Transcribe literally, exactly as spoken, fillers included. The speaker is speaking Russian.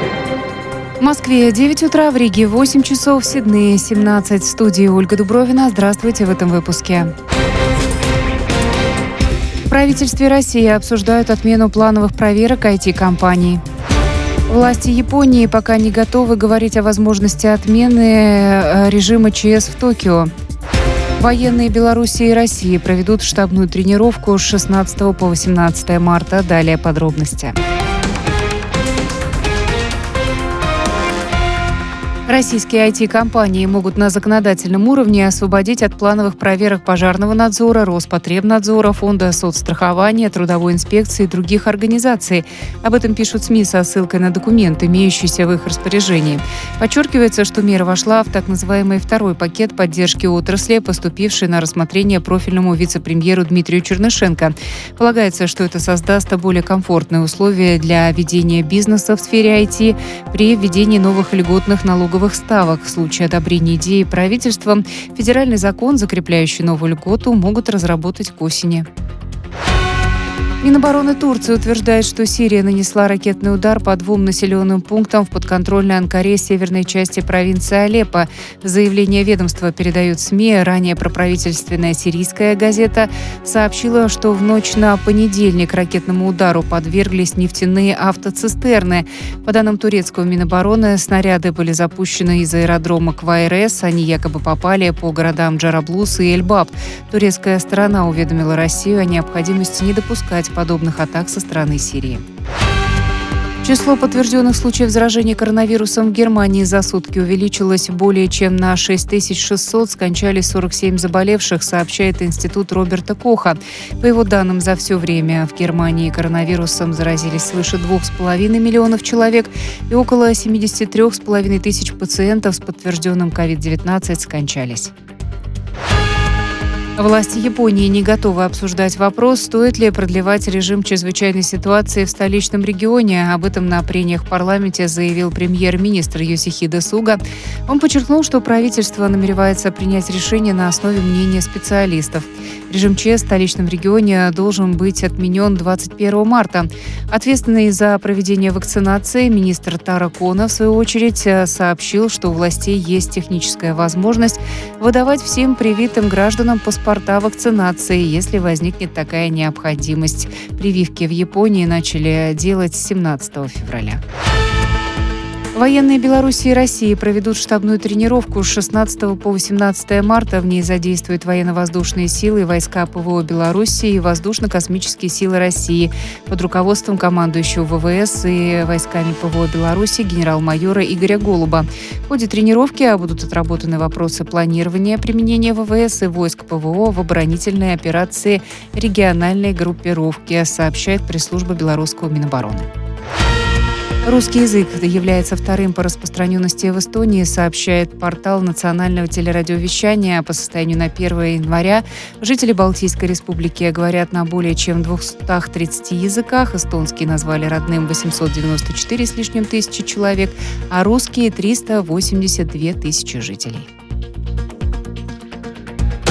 В Москве девять утра, в Риге восемь часов, в Сиднее семнадцать. В студии Ольга Дубровина. Здравствуйте в этом выпуске. В правительстве России обсуждают отмену плановых проверок ай ти-компаний. Власти Японии пока не готовы говорить о возможности отмены режима ЧС в Токио. Военные Беларуси и России проведут штабную тренировку с шестнадцатого по восемнадцатое марта. Далее подробности. Российские ай ти-компании могут на законодательном уровне освободить от плановых проверок пожарного надзора, Роспотребнадзора, Фонда соцстрахования, Трудовой инспекции и других организаций. Об этом пишут СМИ со ссылкой на документ, имеющийся в их распоряжении. Подчеркивается, что мера вошла в так называемый второй пакет поддержки отрасли, поступивший на рассмотрение профильному вице-премьеру Дмитрию Чернышенко. Полагается, что это создаст более комфортные условия для ведения бизнеса в сфере ай ти при введении новых льготных налоговых ставок. В случае одобрения идеи правительством федеральный закон, закрепляющий новую льготу, могут разработать к осени. Минобороны Турции утверждает, что Сирия нанесла ракетный удар по двум населенным пунктам в подконтрольной Анкаре северной части провинции Алеппо. Заявление ведомства передают СМИ. Ранее проправительственная сирийская газета сообщила, что в ночь на понедельник ракетному удару подверглись нефтяные автоцистерны. По данным турецкого Минобороны, снаряды были запущены из аэродрома Квайрес. Они якобы попали по городам Джараблус и Эльбаб. Турецкая сторона уведомила Россию о необходимости не допускать подобных атак со стороны Сирии. Число подтвержденных случаев заражения коронавирусом в Германии за сутки увеличилось более чем на шесть тысяч шестьсот, скончались сорок семь заболевших, сообщает Институт Роберта Коха. По его данным, за все время в Германии коронавирусом заразились свыше двух с половиной миллионов человек и около семьдесят три с половиной тысяч пациентов с подтвержденным ковид девятнадцать скончались. Власти Японии не готовы обсуждать вопрос, стоит ли продлевать режим чрезвычайной ситуации в столичном регионе. Об этом на прениях в парламенте заявил премьер-министр Йосихиде Суга. Он подчеркнул, что правительство намеревается принять решение на основе мнения специалистов. Режим ЧС в столичном регионе должен быть отменен двадцать первого марта. Ответственный за проведение вакцинации министр Таро Коно, в свою очередь, сообщил, что у властей есть техническая возможность выдавать всем привитым гражданам паспорта вакцинации, если возникнет такая необходимость. Прививки в Японии начали делать с семнадцатого февраля. Военные Беларуси и России проведут штабную тренировку с шестнадцатого по восемнадцатое марта. В ней задействуют военно-воздушные силы и войска ПВО Беларуси и воздушно-космические силы России под руководством командующего ВВС и войсками ПВО Беларуси генерал-майора Игоря Голуба. В ходе тренировки будут отработаны вопросы планирования применения ВВС и войск ПВО в оборонительной операции региональной группировки, сообщает пресс-служба белорусского Минобороны. Русский язык является вторым по распространенности в Эстонии, сообщает портал национального телерадиовещания. По состоянию на первое января жители Балтийской республики говорят на более чем двухстах тридцати языках. Эстонский назвали родным восемьсот девяносто четыре с лишним тысячи человек, а русские – триста восемьдесят две тысячи жителей.